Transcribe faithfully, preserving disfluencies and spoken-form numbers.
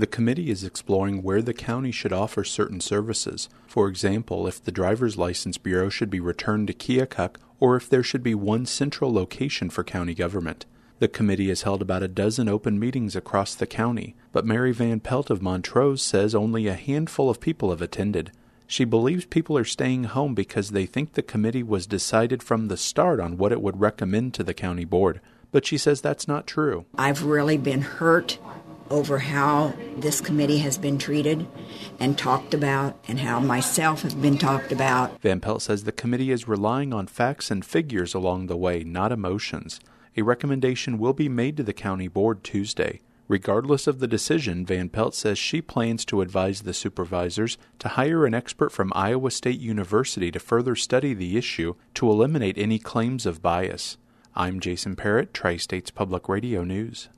The committee is exploring where the county should offer certain services. For example, if the driver's license bureau should be returned to Keokuk or if there should be one central location for county government. The committee has held about a dozen open meetings across the county, but Mary Van Pelt of Montrose says only a handful of people have attended. She believes people are staying home because they think the committee was decided from the start on what it would recommend to the county board, but she says that's not true. I've really been hurt over how this committee has been treated and talked about and how myself has been talked about. Van Pelt says the committee is relying on facts and figures along the way, not emotions. A recommendation will be made to the county board Tuesday. Regardless of the decision, Van Pelt says she plans to advise the supervisors to hire an expert from Iowa State University to further study the issue to eliminate any claims of bias. I'm Jason Parrott, Tri-States Public Radio News.